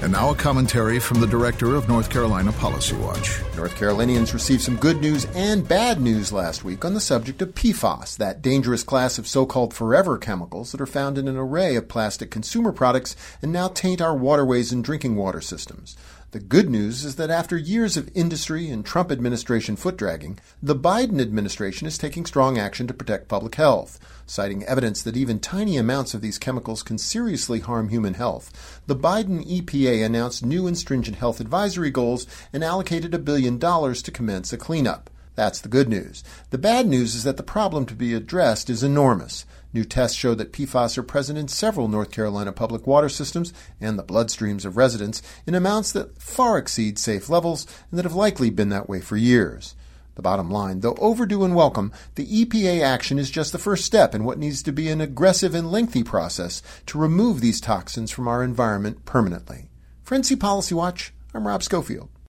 And now a commentary from the director of North Carolina Policy Watch. North Carolinians received some good news and bad news last week on the subject of PFAS, that dangerous class of so-called forever chemicals that are found in an array of plastic consumer products and now taint our waterways and drinking water systems. The good news is that after years of industry and Trump administration foot-dragging, the Biden administration is taking strong action to protect public health. Citing evidence that even tiny amounts of these chemicals can seriously harm human health, the Biden EPA announced new and stringent health advisory goals and allocated $1 billion to commence a cleanup. That's the good news. The bad news is that the problem to be addressed is enormous. New tests show that PFAS are present in several North Carolina public water systems and the bloodstreams of residents in amounts that far exceed safe levels and that have likely been that way for years. The bottom line, though overdue and welcome, the EPA action is just the first step in what needs to be an aggressive and lengthy process to remove these toxins from our environment permanently. For NC Policy Watch, I'm Rob Schofield.